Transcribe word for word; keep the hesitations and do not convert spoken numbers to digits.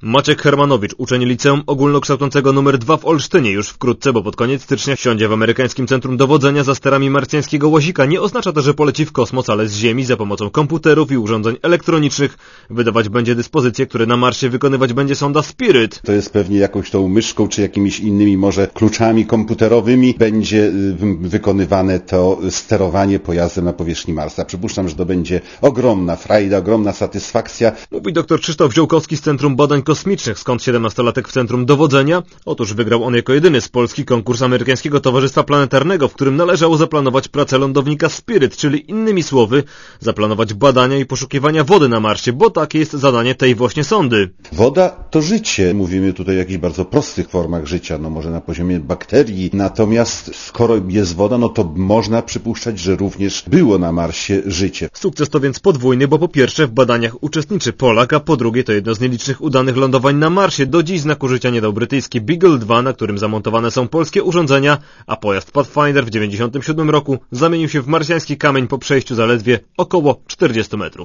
Maciek Hermanowicz, uczeń liceum ogólnokształcącego numer dwa w Olsztynie, już wkrótce, bo pod koniec stycznia siądzie w amerykańskim centrum dowodzenia za sterami marsjańskiego łazika. Nie oznacza to, że poleci w kosmos, ale z Ziemi za pomocą komputerów i urządzeń elektronicznych. Wydawać będzie dyspozycje, które na Marsie wykonywać będzie sonda Spirit. To jest pewnie jakąś tą myszką, czy jakimiś innymi może kluczami komputerowymi będzie wykonywane to sterowanie pojazdem na powierzchni Marsa. Przypuszczam, że to będzie ogromna frajda, ogromna satysfakcja. Mówi dr Krzysztof Ziołkowski z Centrum Badań Kosmicznych. Skąd siedemnastolatek w Centrum Dowodzenia? Otóż wygrał on jako jedyny z Polski konkurs Amerykańskiego Towarzystwa Planetarnego, w którym należało zaplanować pracę lądownika Spirit, czyli innymi słowy zaplanować badania i poszukiwania wody na Marsie, bo takie jest zadanie tej właśnie sondy. Woda to życie. Mówimy tutaj o jakichś bardzo prostych formach życia, no może na poziomie bakterii. Natomiast skoro jest woda, no to można przypuszczać, że również było na Marsie życie. Sukces to więc podwójny, bo po pierwsze w badaniach uczestniczy Polak, a po drugie to jedno z nielicznych udanych lądowań na Marsie. Do dziś znak użycia nie dał brytyjski Beagle dwa, na którym zamontowane są polskie urządzenia, a pojazd Pathfinder w dziewięćdziesiątym siódmym roku zamienił się w marsjański kamień po przejściu zaledwie około czterdziestu metrów.